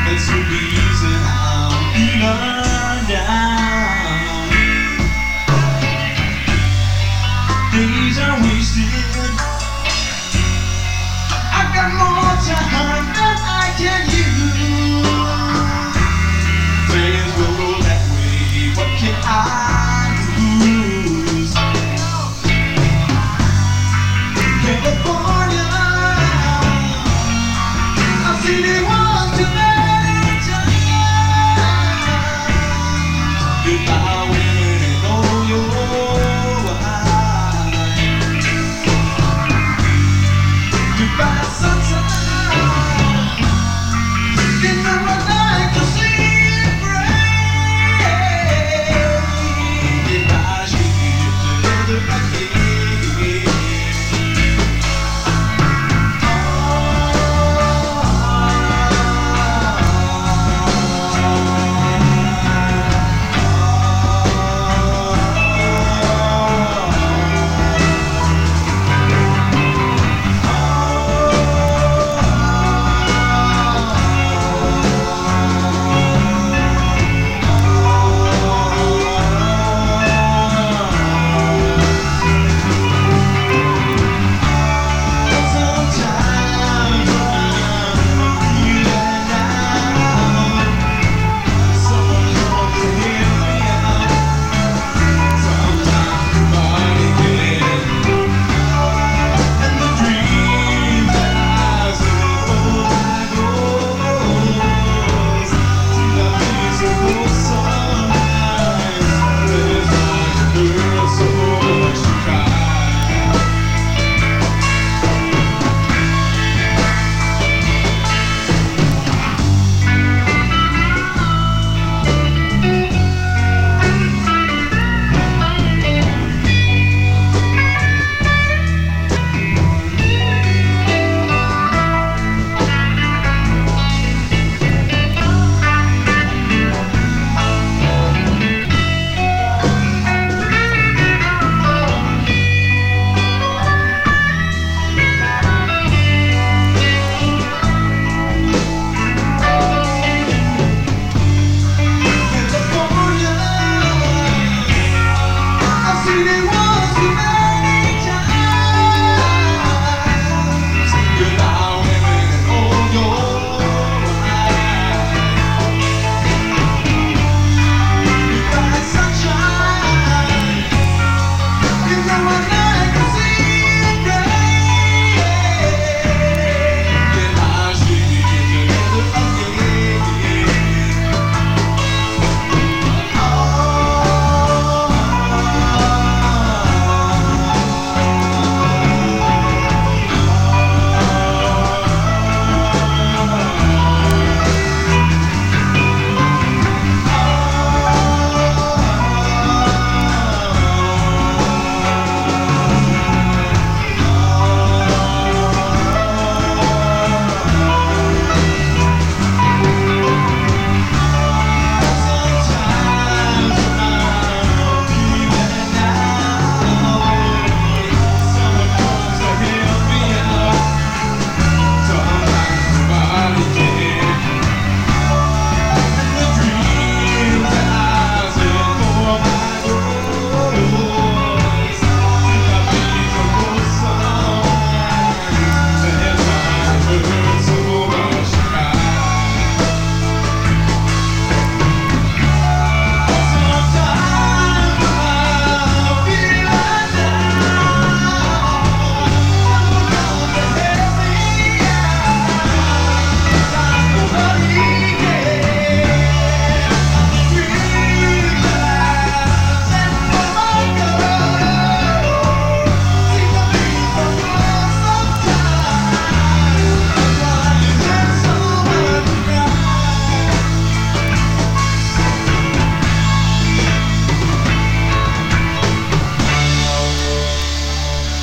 It's the reason I'm feeling down. Days are wasted. I've got more time than I can use. Things will go that way. What can I lose? California, I've seen it once too many times. Goodbye, women, and all your eyes. Goodbye, sunshine. You know I like to see it rain. Goodbye, she's together again.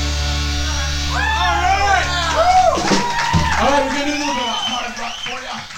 All right, we're gonna do a little bit of hard rock for you.